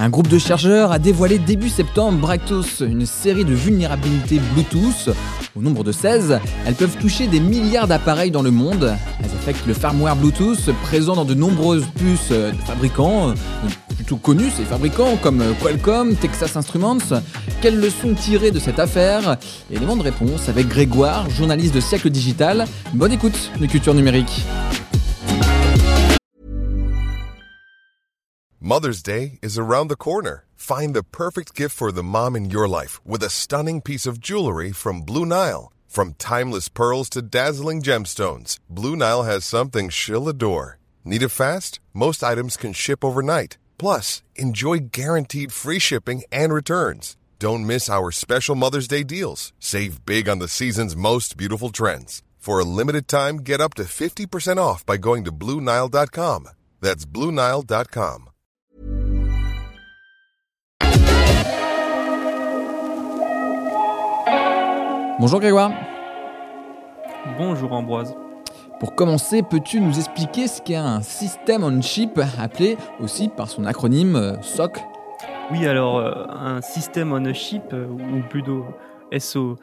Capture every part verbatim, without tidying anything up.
Un groupe de chercheurs a dévoilé début septembre Bractus, une série de vulnérabilités Bluetooth. Au nombre de seize, elles peuvent toucher des milliards d'appareils dans le monde. Elles affectent le firmware Bluetooth présent dans de nombreuses puces de fabricants, plutôt connus ces fabricants comme Qualcomm, Texas Instruments. Quelles leçons tirer de cette affaire ? Élément de réponse avec Grégoire, journaliste de Siècle Digital. Bonne écoute de Culture Numérique. Mother's Day is around the corner. Find the perfect gift for the mom in your life with a stunning piece of jewelry from Blue Nile. From timeless pearls to dazzling gemstones, Blue Nile has something she'll adore. Need it fast? Most items can ship overnight. Plus, enjoy guaranteed free shipping and returns. Don't miss our special Mother's Day deals. Save big on the season's most beautiful trends. For a limited time, get up to fifty percent off by going to Blue Nile dot com. That's Blue Nile dot com. Bonjour Grégoire. Bonjour Ambroise. Pour commencer, peux-tu nous expliquer ce qu'est un System on Chip, appelé aussi par son acronyme euh, S O C ? Oui, alors euh, un System on a Chip, euh, ou plutôt S O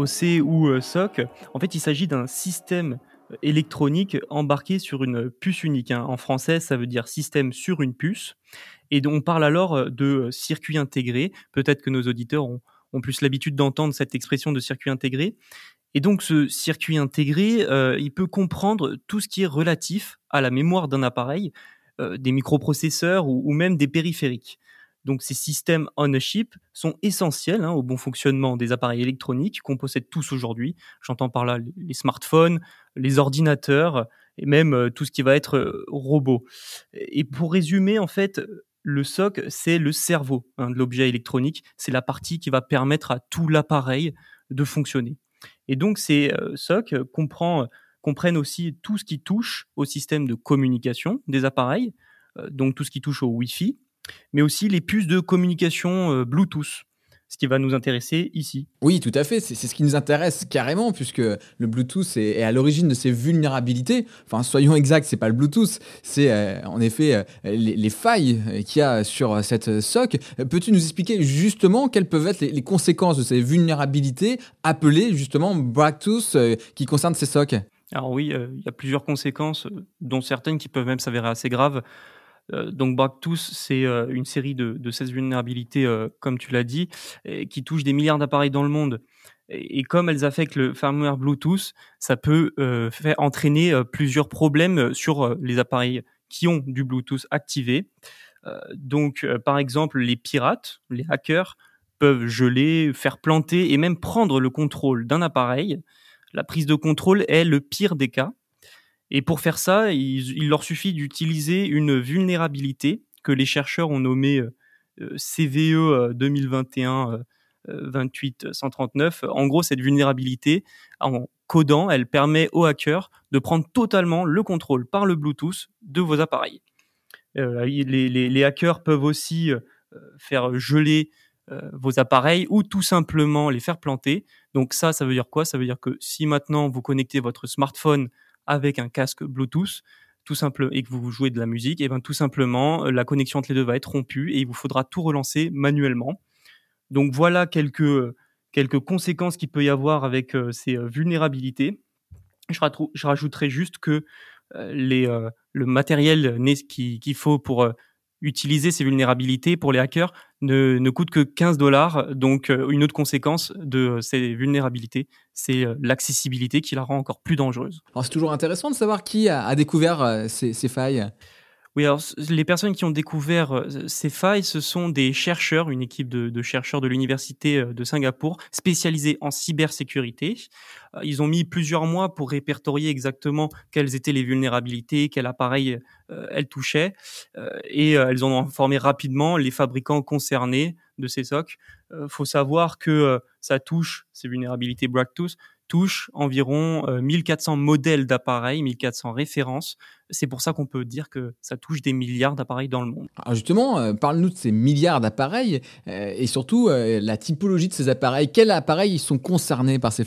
C ou euh, S O C, en fait il s'agit d'un système électronique embarqué sur une puce unique. Hein. En français, ça veut dire système sur une puce. Et on parle alors de circuit intégré. Peut-être que nos auditeurs ont, ont plus l'habitude d'entendre cette expression de circuit intégré. Et donc, ce circuit intégré, euh, il peut comprendre tout ce qui est relatif à la mémoire d'un appareil, euh, des microprocesseurs ou, ou même des périphériques. Donc, ces systèmes on a chip sont essentiels hein, au bon fonctionnement des appareils électroniques qu'on possède tous aujourd'hui. J'entends par là les smartphones, les ordinateurs et même euh, tout ce qui va être euh, robot. Et pour résumer, en fait, le S O C, c'est le cerveau hein, de l'objet électronique. C'est la partie qui va permettre à tout l'appareil de fonctionner. Et donc, ces euh, S O C comprend, comprennent aussi tout ce qui touche au système de communication des appareils, euh, donc tout ce qui touche au Wi-Fi, mais aussi les puces de communication euh, Bluetooth, ce qui va nous intéresser ici. Oui, tout à fait, c'est, c'est ce qui nous intéresse carrément, puisque le Bluetooth est, est à l'origine de ces vulnérabilités. Enfin, soyons exacts, c'est pas le Bluetooth, c'est euh, en effet euh, les, les failles qu'il y a sur cette S O C. Peux-tu nous expliquer justement quelles peuvent être les, les conséquences de ces vulnérabilités appelées justement Bractus euh, qui concernent ces S O C ? Alors oui, euh, il y a plusieurs conséquences, euh, dont certaines qui peuvent même s'avérer assez graves. Euh, donc Bractus, c'est euh, une série de, de seize vulnérabilités, euh, comme tu l'as dit, et qui touchent des milliards d'appareils dans le monde. Et, et comme elles affectent le firmware Bluetooth, ça peut euh, faire entraîner euh, plusieurs problèmes sur euh, les appareils qui ont du Bluetooth activé. Euh, donc, euh, par exemple, les pirates, les hackers, peuvent geler, faire planter et même prendre le contrôle d'un appareil. La prise de contrôle est le pire des cas. Et pour faire ça, il, il leur suffit d'utiliser une vulnérabilité que les chercheurs ont nommée euh, C V E deux mille vingt et un vingt-huit cent trente-neuf. En gros, cette vulnérabilité, en codant, elle permet aux hackers de prendre totalement le contrôle par le Bluetooth de vos appareils. Euh, les, les, les hackers peuvent aussi euh, faire geler euh, vos appareils ou tout simplement les faire planter. Donc ça, ça veut dire quoi ? Ça veut dire que si maintenant vous connectez votre smartphone avec un casque Bluetooth, tout simple, et que vous jouez de la musique, et ben tout simplement, la connexion entre les deux va être rompue et il vous faudra tout relancer manuellement. Donc voilà quelques, quelques conséquences qu'il peut y avoir avec euh, ces euh, vulnérabilités. Je, ratrou- je rajouterai juste que euh, les, euh, le matériel qu'il, qu'il faut pour euh, utiliser ces vulnérabilités pour les hackers ne, ne coûte que quinze dollars. Donc, euh, une autre conséquence de ces vulnérabilités, c'est euh, l'accessibilité qui la rend encore plus dangereuse. Alors, c'est toujours intéressant de savoir qui a, a découvert euh, ces, ces failles. Oui, alors les personnes qui ont découvert euh, ces failles, ce sont des chercheurs, une équipe de, de chercheurs de l'université de Singapour, spécialisés en cybersécurité. Euh, ils ont mis plusieurs mois pour répertorier exactement quelles étaient les vulnérabilités, quel appareil euh, elles touchaient, euh, et euh, elles ont informé rapidement les fabricants concernés de ces S O C. Euh, faut savoir que euh, ça touche, ces vulnérabilités Bractus, touche environ euh, mille quatre cents modèles d'appareils, mille quatre cents références. C'est pour ça qu'on peut dire que ça touche des milliards d'appareils dans le monde. Alors justement, euh, parle-nous de ces milliards d'appareils euh, et surtout euh, la typologie de ces appareils. Quels appareils sont concernés par ces failles ?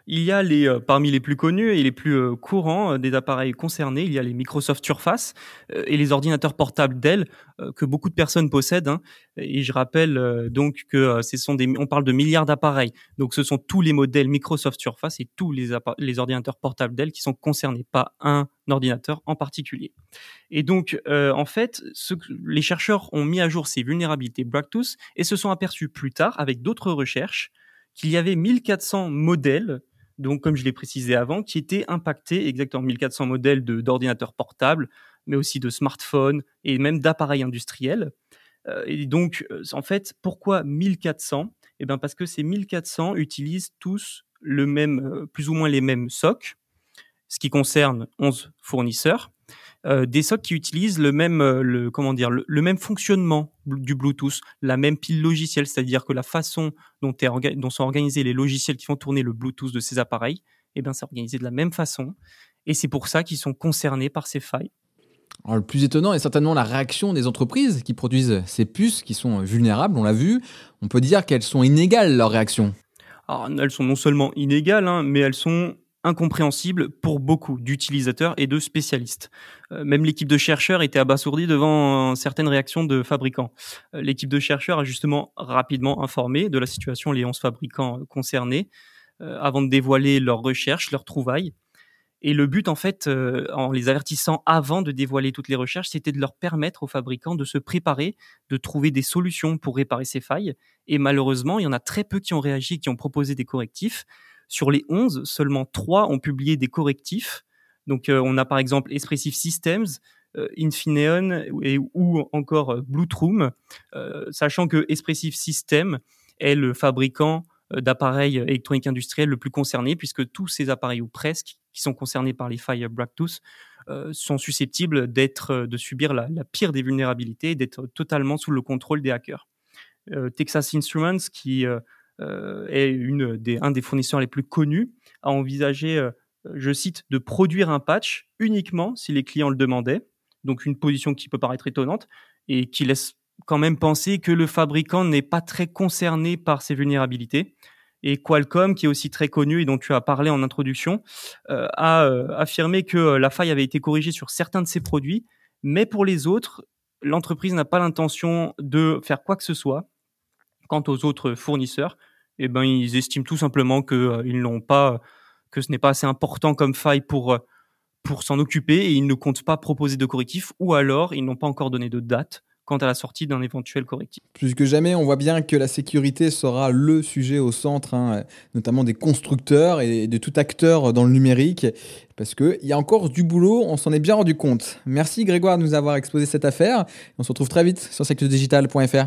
Il y a les, euh, parmi les plus connus et les plus euh, courants euh, des appareils concernés, il y a les Microsoft Surface euh, et les ordinateurs portables Dell euh, que beaucoup de personnes possèdent. Hein. Et je rappelle euh, donc que euh, ce sont des, on parle de milliards d'appareils. Donc ce sont tous les modèles Microsoft Surface et tous les, appa- les ordinateurs portables Dell qui sont concernés, pas un ordinateur en particulier. Et donc, euh, en fait, ce, les chercheurs ont mis à jour ces vulnérabilités BrackTooth et se sont aperçus plus tard, avec d'autres recherches, qu'il y avait mille quatre cents modèles, donc comme je l'ai précisé avant, qui étaient impactés, exactement mille quatre cents modèles de, d'ordinateurs portables, mais aussi de smartphones et même d'appareils industriels. Euh, et donc, euh, en fait, pourquoi mille quatre cents ? Eh bien, parce que ces mille quatre cents utilisent tous le même, euh, plus ou moins les mêmes socs, ce qui concerne onze fournisseurs, euh, des socs qui utilisent le même, euh, le, comment dire, le, le même fonctionnement du Bluetooth, la même pile logicielle, c'est-à-dire que la façon dont, est orga- dont sont organisés les logiciels qui font tourner le Bluetooth de ces appareils, eh ben, c'est organisé de la même façon, et c'est pour ça qu'ils sont concernés par ces failles. Alors, le plus étonnant est certainement la réaction des entreprises qui produisent ces puces qui sont vulnérables, on l'a vu. On peut dire qu'elles sont inégales, leurs réactions. Alors, elles sont non seulement inégales, hein, mais elles sont incompréhensible pour beaucoup d'utilisateurs et de spécialistes. Euh, même l'équipe de chercheurs était abasourdie devant euh, certaines réactions de fabricants. Euh, l'équipe de chercheurs a justement rapidement informé de la situation les onze fabricants concernés euh, avant de dévoiler leurs recherches, leurs trouvailles. Et le but, en fait, euh, en les avertissant avant de dévoiler toutes les recherches, c'était de leur permettre aux fabricants de se préparer, de trouver des solutions pour réparer ces failles. Et malheureusement, il y en a très peu qui ont réagi, qui ont proposé des correctifs. Sur les onze, seulement trois ont publié des correctifs. Donc, euh, on a par exemple Espressif Systems, euh, Infineon et, ou encore euh, Bluetroom, euh, sachant que Espressif Systems est le fabricant euh, d'appareils électroniques industriels le plus concerné, puisque tous ces appareils, ou presque, qui sont concernés par les failles BrackTooth, euh, sont susceptibles d'être, de subir la, la pire des vulnérabilités et d'être totalement sous le contrôle des hackers. Euh, Texas Instruments, qui... Euh, Euh, est une des, un des fournisseurs les plus connus, a envisagé, euh, je cite, de produire un patch uniquement si les clients le demandaient. Donc une position qui peut paraître étonnante et qui laisse quand même penser que le fabricant n'est pas très concerné par ces vulnérabilités. Et Qualcomm, qui est aussi très connu et dont tu as parlé en introduction, euh, a euh, affirmé que la faille avait été corrigée sur certains de ses produits, mais pour les autres, l'entreprise n'a pas l'intention de faire quoi que ce soit. Quant aux autres fournisseurs, eh ben, ils estiment tout simplement que, euh, ils n'ont pas, que ce n'est pas assez important comme faille pour, euh, pour s'en occuper et ils ne comptent pas proposer de correctif, ou alors ils n'ont pas encore donné de date quant à la sortie d'un éventuel correctif. Plus que jamais, on voit bien que la sécurité sera le sujet au centre, hein, notamment des constructeurs et de tout acteur dans le numérique, parce qu'il y a encore du boulot, on s'en est bien rendu compte. Merci Grégoire de nous avoir exposé cette affaire. On se retrouve très vite sur sector digital point f r.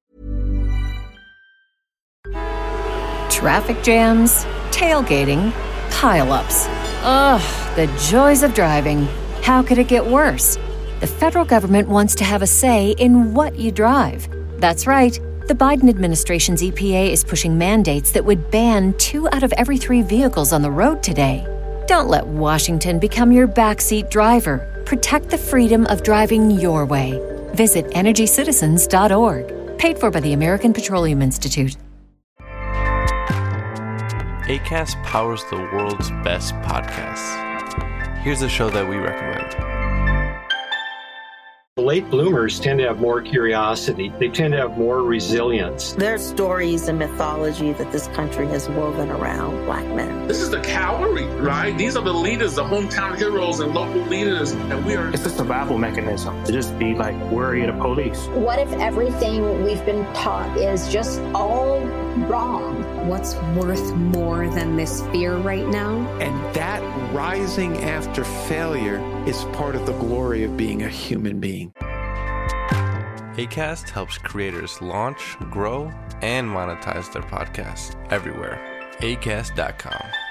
Traffic jams, tailgating, pile-ups. Ugh, the joys of driving. How could it get worse? The federal government wants to have a say in what you drive. That's right. The Biden administration's E P A is pushing mandates that would ban two out of every three vehicles on the road today. Don't let Washington become your backseat driver. Protect the freedom of driving your way. Visit energy citizens dot org. Paid for by the American Petroleum Institute. Acast powers the world's best podcasts. Here's a show that we recommend. Late bloomers tend to have more curiosity. They tend to have more resilience. There's stories and mythology that this country has woven around Black men. This is the cavalry, right? These are the leaders, the hometown heroes and local leaders, and we are... It's a survival mechanism to just be like worried of police. What if everything we've been taught is just all wrong? What's worth more than this fear right now? And that rising after failure is part of the glory of being a human being. Acast helps creators launch, grow, and monetize their podcasts everywhere. acast dot com.